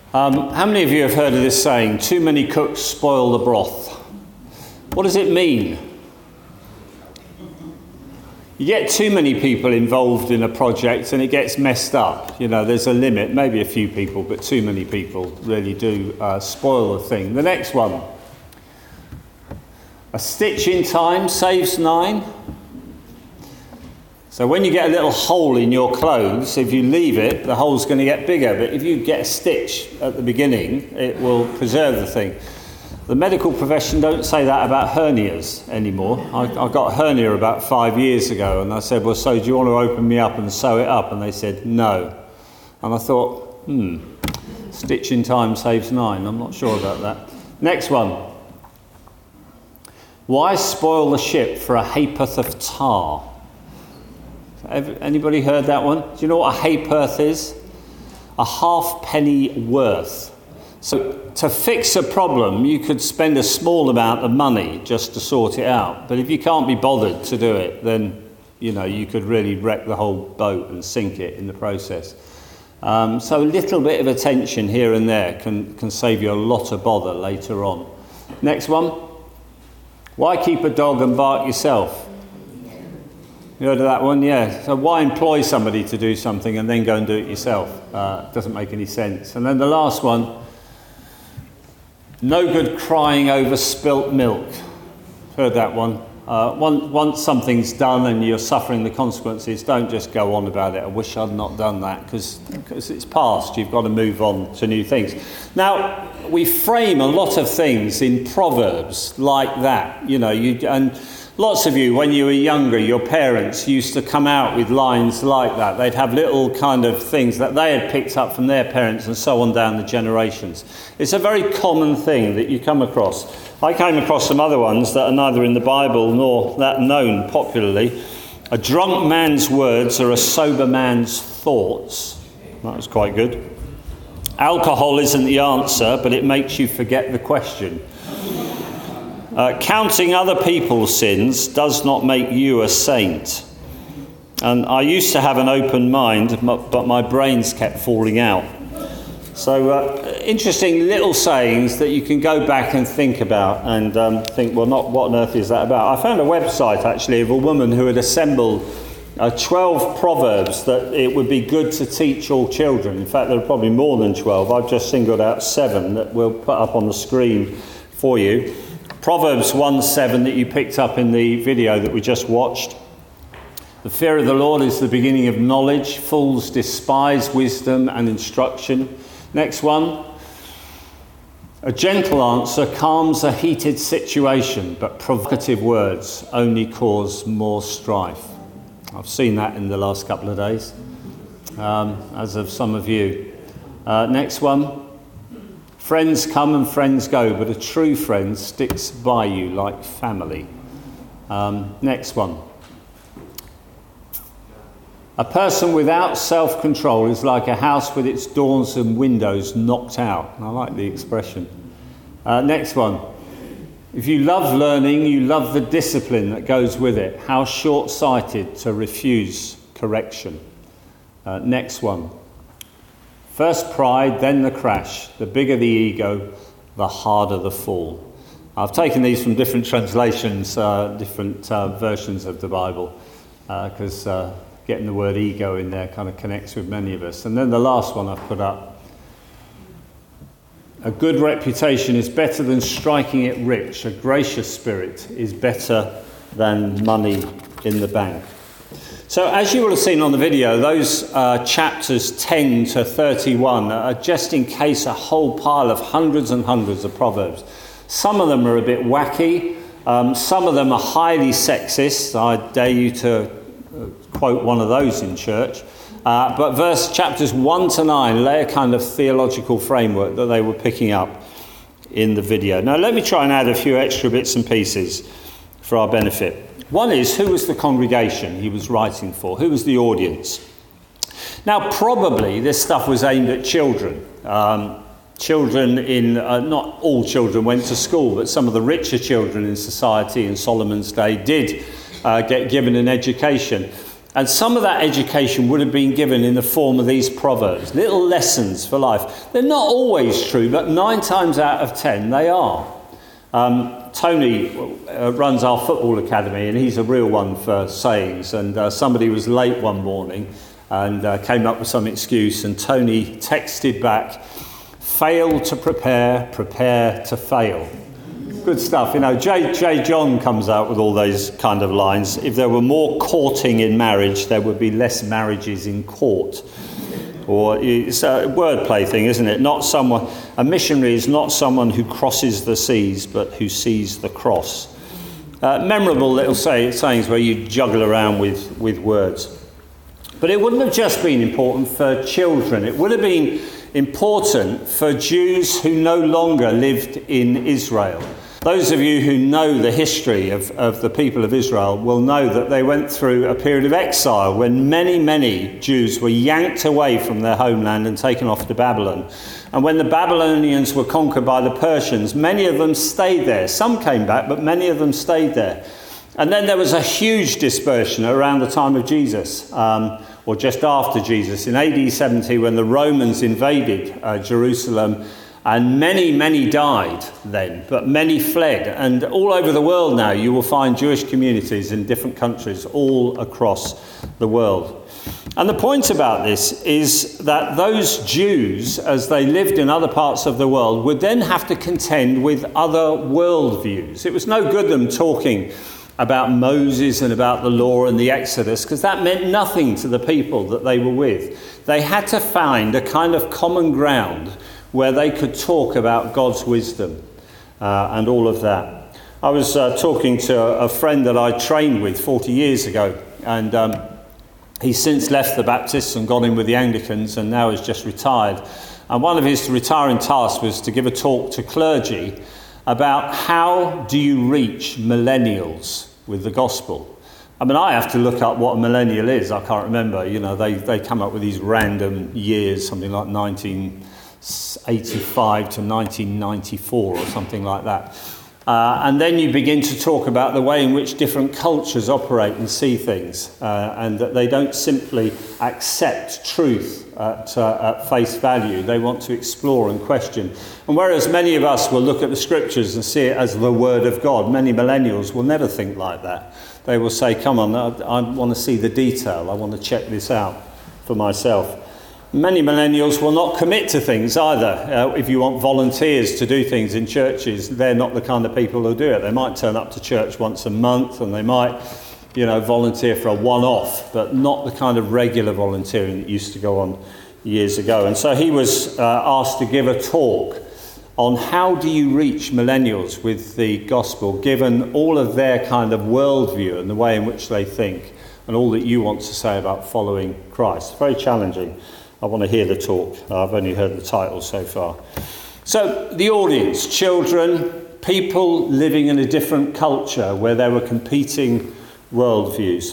How many of you have heard of this saying, too many cooks spoil the broth? What does it mean? You get too many people involved in a project and it gets messed up. You know, there's a limit, maybe a few people, but too many people really do spoil the thing. The next one. A stitch in time saves 9. So when you get a little hole in your clothes, if you leave it, the hole's going to get bigger. But if you get a stitch at the beginning, it will preserve the thing. The medical profession don't say that about hernias anymore. I got a hernia about 5 years ago, and I said, well, so do you want to open me up and sew it up? And they said, no. And I thought, stitch in time saves 9. I'm not sure about that. Next one. Why spoil the ship for a ha'porth of tar? Anybody heard that one? Do you know what a ha'porth is? A halfpenny worth. So to fix a problem, you could spend a small amount of money just to sort it out. But if you can't be bothered to do it, then, you know, you could really wreck the whole boat and sink it in the process. So a little bit of attention here and there can save you a lot of bother later on. Next one. Why keep a dog and bark yourself? You heard of that one? Yeah. So why employ somebody to do something and then go and do it yourself? Doesn't make any sense. And then the last one. No good crying over spilt milk. Heard that one. Once something's done and you're suffering the consequences, don't just go on about it. I wish I'd not done that, because it's past. You've got to move on to new things. Now, we frame a lot of things in Proverbs like that. You know, and lots of you, when you were younger, your parents used to come out with lines like that. They'd have little kind of things that they had picked up from their parents and so on down the generations. It's a very common thing that you come across. I came across some other ones that are neither in the Bible nor that known popularly. A drunk man's words are a sober man's thoughts. That was quite good. Alcohol isn't the answer, but it makes you forget the question. Counting other people's sins does not make you a saint. And I used to have an open mind, but my brains kept falling out. So interesting little sayings that you can go back and think about and think, well, not what on earth is that about? I found a website, actually, of a woman who had assembled 12 proverbs that it would be good to teach all children. In fact, there are probably more than 12. I've just singled out 7 that we'll put up on the screen for you. Proverbs 1:7 that you picked up in the video that we just watched. The fear of the Lord is the beginning of knowledge. Fools despise wisdom and instruction. Next one. A gentle answer calms a heated situation, but provocative words only cause more strife. I've seen that in the last couple of days, as have some of you. Next one. Friends come and friends go, but a true friend sticks by you like family. Next one. A person without self-control is like a house with its doors and windows knocked out. I like the expression. Next one. If you love learning, you love the discipline that goes with it. How short-sighted to refuse correction. Next one. First pride, then the crash. The bigger the ego, the harder the fall. I've taken these from different translations, different versions of the Bible, because getting the word ego in there kind of connects with many of us. And then the last one I've put up. A good reputation is better than striking it rich. A gracious spirit is better than money in the bank. So as you will have seen on the video, those chapters 10 to 31 are just in case a whole pile of hundreds and hundreds of proverbs. Some of them are a bit wacky. Some of them are highly sexist. I dare you to quote one of those in church. But chapters 1 to 9 lay a kind of theological framework that they were picking up in the video. Now let me try and add a few extra bits and pieces for our benefit. One is, who was the congregation he was writing for? Who was the audience? Now, probably this stuff was aimed at children. Children not all children went to school, but some of the richer children in society in Solomon's day did get given an education. And some of that education would have been given in the form of these proverbs, little lessons for life. They're not always true, but 9 times out of 10 they are. Tony runs our football academy, and he's a real one for sayings. And somebody was late one morning and came up with some excuse, and Tony texted back, "Fail to prepare, prepare to fail." Good stuff. You know, J. John comes out with all those kind of lines. If there were more courting in marriage, there would be less marriages in court. Or it's a wordplay thing, isn't it? A missionary is not someone who crosses the seas, but who sees the cross. Memorable little sayings where you juggle around with words. But it wouldn't have just been important for children. It would have been important for Jews who no longer lived in Israel. Those of you who know the history of the people of Israel will know that they went through a period of exile when many, many Jews were yanked away from their homeland and taken off to Babylon. And when the Babylonians were conquered by the Persians, many of them stayed there. Some came back, but many of them stayed there. And then there was a huge dispersion around the time of Jesus, or just after Jesus, in AD 70, when the Romans invaded Jerusalem. And many, many died then, but many fled. And all over the world now, you will find Jewish communities in different countries all across the world. And the point about this is that those Jews, as they lived in other parts of the world, would then have to contend with other worldviews. It was no good them talking about Moses and about the law and the Exodus, because that meant nothing to the people that they were with. They had to find a kind of common ground where they could talk about God's wisdom and all of that. I was talking to a friend that I trained with 40 years ago, and he's since left the Baptists and gone in with the Anglicans and now is just retired. And one of his retiring tasks was to give a talk to clergy about how do you reach millennials with the gospel. I mean, I have to look up what a millennial is. I can't remember. You know, they come up with these random years, something like 1985 to 1994 or something like that. And then you begin to talk about the way in which different cultures operate and see things, and that they don't simply accept truth at face value. They want to explore and question. And whereas many of us will look at the scriptures and see it as the word of God, many millennials will never think like that. They will say, come on, I want to see the detail. I want to check this out for myself. Many millennials will not commit to things either. If you want volunteers to do things in churches, they're not the kind of people who do it. They might turn up to church once a month, and they might, volunteer for a one-off, but not the kind of regular volunteering that used to go on years ago. And so he was asked to give a talk on how do you reach millennials with the gospel, given all of their kind of worldview and the way in which they think, and all that you want to say about following Christ. Very challenging. I want to hear the talk. I've only heard the title so far. So the audience, children, people living in a different culture where there were competing worldviews.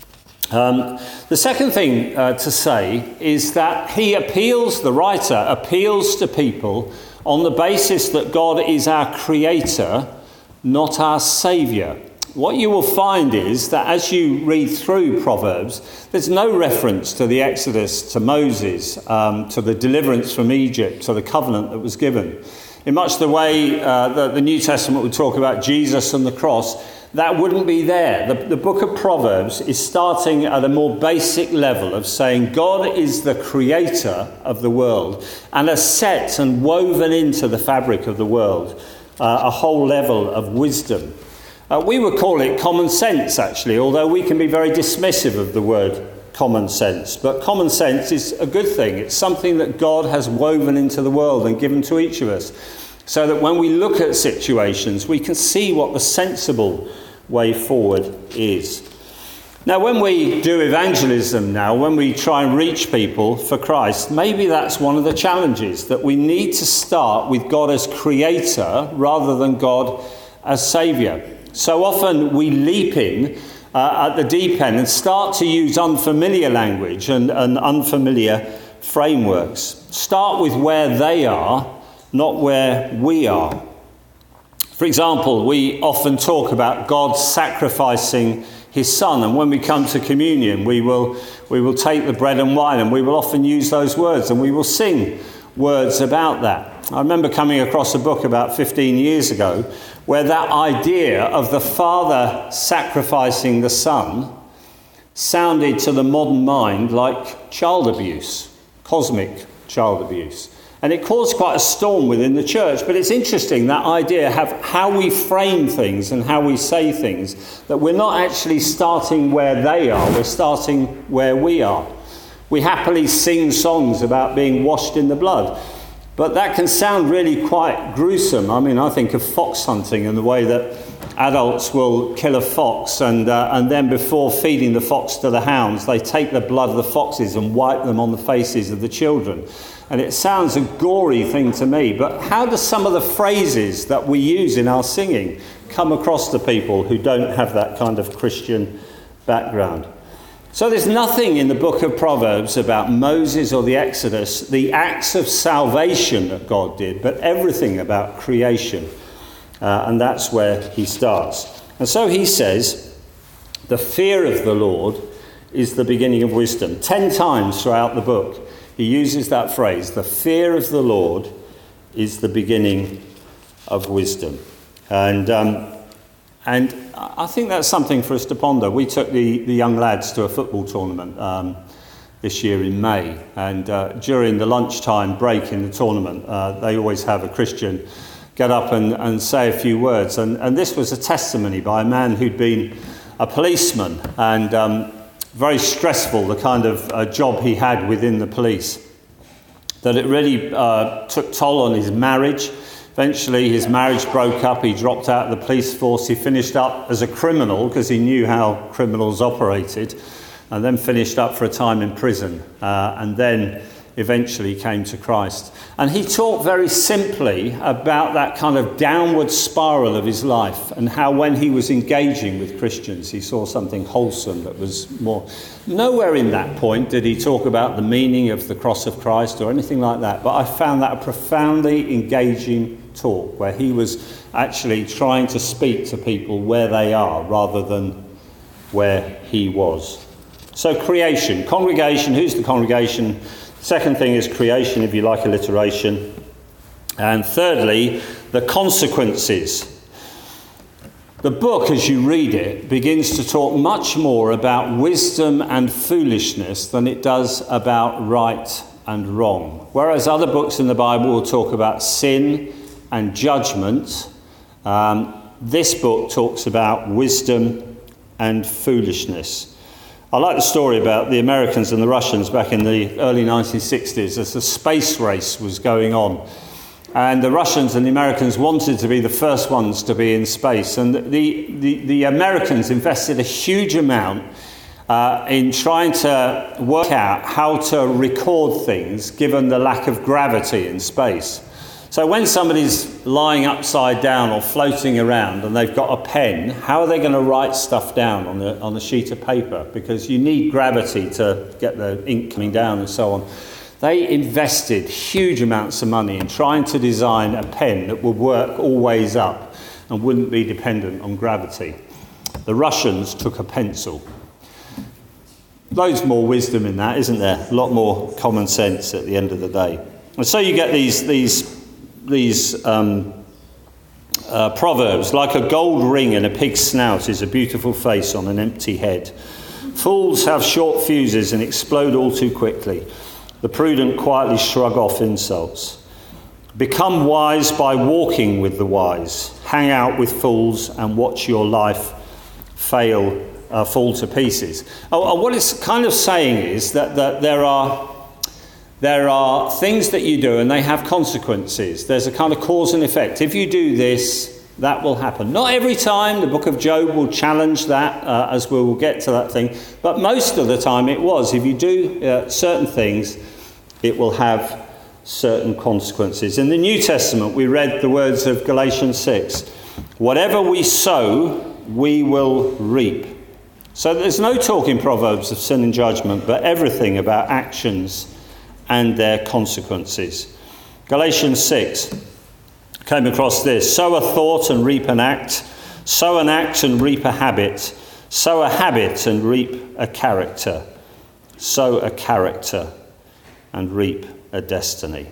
The second thing to say is that the writer appeals to people on the basis that God is our creator, not our saviour. What you will find is that as you read through Proverbs, there's no reference to the Exodus, to Moses, to the deliverance from Egypt, to the covenant that was given. In much the way that the New Testament would talk about Jesus and the cross, that wouldn't be there. The book of Proverbs is starting at a more basic level of saying God is the creator of the world and has set and woven into the fabric of the world a whole level of wisdom. We would call it common sense, actually, although we can be very dismissive of the word common sense. But common sense is a good thing. It's something that God has woven into the world and given to each of us, so that when we look at situations, we can see what the sensible way forward is. Now, when we do evangelism now, when we try and reach people for Christ, maybe that's one of the challenges, that we need to start with God as creator rather than God as saviour. So often we leap in at the deep end and start to use unfamiliar language and unfamiliar frameworks. Start with where they are, not where we are. For example, we often talk about God sacrificing his son. And when we come to communion, we will take the bread and wine, and we will often use those words, and we will sing words about that. I remember coming across a book about 15 years ago where that idea of the Father sacrificing the Son sounded to the modern mind like child abuse, cosmic child abuse. And it caused quite a storm within the church. But it's interesting, that idea, how we frame things and how we say things, that we're not actually starting where they are, we're starting where we are. We happily sing songs about being washed in the blood. But that can sound really quite gruesome. I mean, I think of fox hunting and the way that adults will kill a fox and then before feeding the fox to the hounds, they take the blood of the foxes and wipe them on the faces of the children. And it sounds a gory thing to me, but how do some of the phrases that we use in our singing come across to people who don't have that kind of Christian background? So there's nothing in the book of Proverbs about Moses or the Exodus, the acts of salvation that God did, but everything about creation. And that's where he starts. And so he says, the fear of the Lord is the beginning of wisdom. 10 times throughout the book, he uses that phrase, the fear of the Lord is the beginning of wisdom. And I think that's something for us to ponder. We took the young lads to a football tournament this year in May. And during the lunchtime break in the tournament, they always have a Christian get up and say a few words. And this was a testimony by a man who'd been a policeman and very stressful, the kind of job he had within the police, that it really took toll on his marriage. Eventually his marriage broke up, he dropped out of the police force, he finished up as a criminal because he knew how criminals operated, and then finished up for a time in prison, and then eventually came to Christ. And he talked very simply about that kind of downward spiral of his life and how when he was engaging with Christians he saw something wholesome that was more. Nowhere in that point did he talk about the meaning of the cross of Christ or anything like that, but I found that a profoundly engaging talk where he was actually trying to speak to people where they are rather than where he was. So creation, congregation, who's the congregation? Second thing is creation, if you like alliteration. And thirdly, the consequences. The book, as you read it, begins to talk much more about wisdom and foolishness than it does about right and wrong. Whereas other books in the Bible will talk about sin and judgment, this book talks about wisdom and foolishness. I like the story about the Americans and the Russians back in the early 1960s as the space race was going on. And the Russians and the Americans wanted to be the first ones to be in space. And the Americans invested a huge amount in trying to work out how to record things given the lack of gravity in space. So when somebody's lying upside down or floating around and they've got a pen, how are they going to write stuff down on a sheet of paper? Because you need gravity to get the ink coming down and so on. They invested huge amounts of money in trying to design a pen that would work all ways up and wouldn't be dependent on gravity. The Russians took a pencil. Loads more wisdom in that, isn't there? A lot more common sense at the end of the day. And so you get these proverbs, like a gold ring in a pig's snout is a beautiful face on an empty head. Fools have short fuses and explode all too quickly. The prudent quietly shrug off insults. Become wise by walking with the wise. Hang out with fools and watch your life fall to pieces. What it's kind of saying is that there are things that you do and they have consequences. There's a kind of cause and effect. If you do this, that will happen. Not every time. The book of Job will challenge that as we will get to that thing. But most of the time it was. If you do certain things, it will have certain consequences. In the New Testament, we read the words of Galatians 6. Whatever we sow, we will reap. So there's no talk in Proverbs of sin and judgment, but everything about actions and their consequences. Galatians 6 came across this. Sow a thought and reap an act. Sow an act and reap a habit. Sow a habit and reap a character. Sow a character and reap a destiny.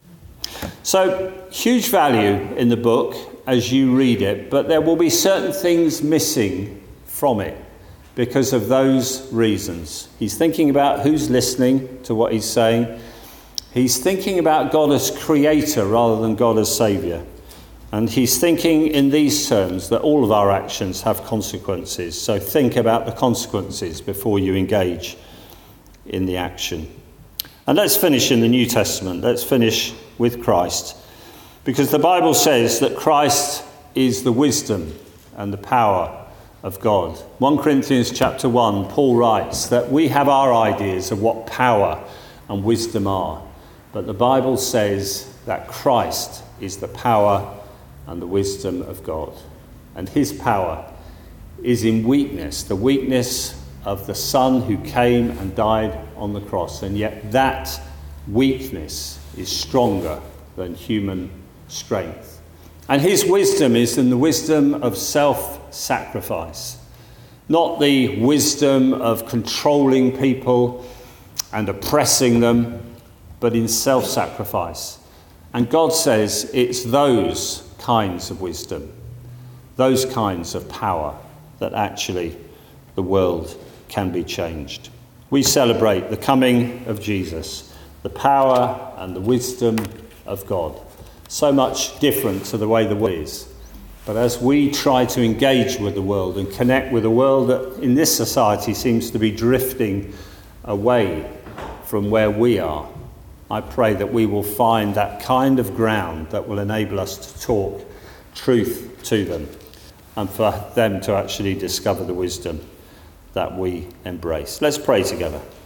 So, huge value in the book as you read it, but there will be certain things missing from it because of those reasons. He's thinking about who's listening to what he's saying. He's thinking about God as creator rather than God as saviour. And he's thinking in these terms that all of our actions have consequences. So think about the consequences before you engage in the action. And let's finish in the New Testament. Let's finish with Christ. Because the Bible says that Christ is the wisdom and the power of God. 1 Corinthians chapter 1, Paul writes that we have our ideas of what power and wisdom are. But the Bible says that Christ is the power and the wisdom of God. And his power is in weakness, the weakness of the Son who came and died on the cross. And yet that weakness is stronger than human strength. And his wisdom is in the wisdom of self-sacrifice, not the wisdom of controlling people and oppressing them, but in self-sacrifice. And God says it's those kinds of wisdom, those kinds of power, that actually the world can be changed. We celebrate the coming of Jesus, the power and the wisdom of God. So much different to the way the world is. But as we try to engage with the world and connect with a world that in this society seems to be drifting away from where we are, I pray that we will find that kind of ground that will enable us to talk truth to them and for them to actually discover the wisdom that we embrace. Let's pray together.